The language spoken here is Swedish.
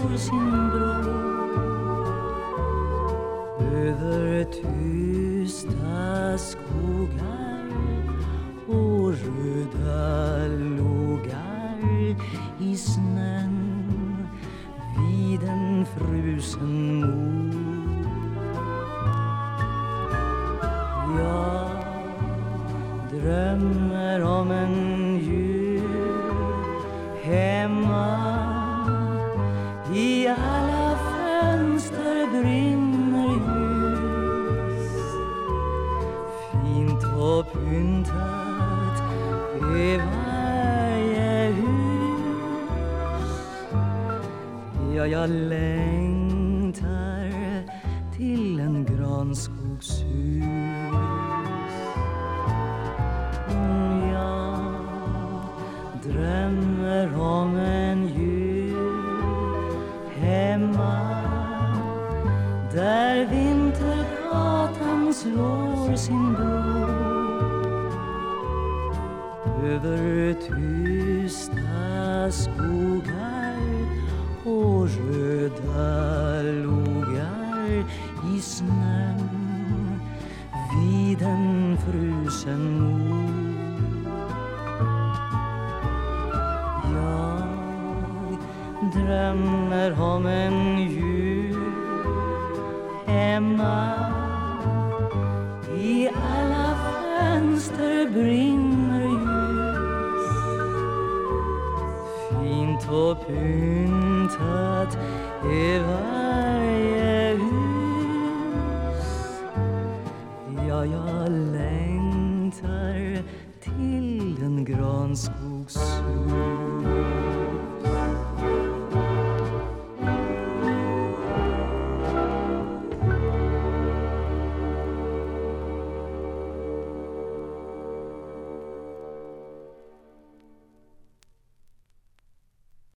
slår sin bro över tysta skogar och röda lågar i snön vid en frusen mor. Jag drömmer om en jul hemma. I alla fönster brinner ljus, fint och pyntat i varje hus. Ja, jag längtar till en granskogshus. Jag drömmer om en jul hemma där vintergatan slår sin bro över tysta skogar och röda lågar i snön vid en frusen mor. Drömmer om en jul hemma. I alla fönster brinner ljus, fint och pyntat i varje hus. Ja, jag längtar till en granskogshus.